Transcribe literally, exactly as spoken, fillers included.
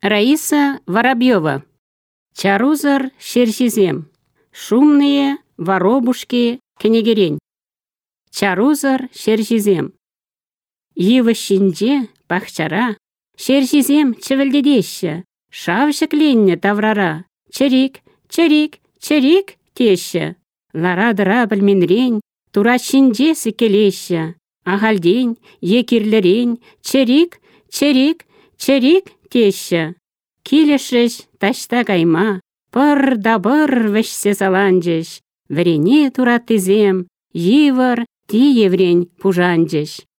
Раиса Воробьева. Чарузар шершизем. Шумные воробушки кенегерень. Чарузар шершизем. Йывыщинче пахчара. Шершизем чевелдедеща. Шавшык ленне таврара. Чирик, чирик, чирик теща. Лара-дыра білменрень. Турачинче сікелеща. Ағалдень, екерлерень. Чирик, чирик, чирик теща. Килешеш ташта кайма. Пыр да пыр вешсе саланчеш. Врене туратызем. Йывыр ти еврень пужанчеш.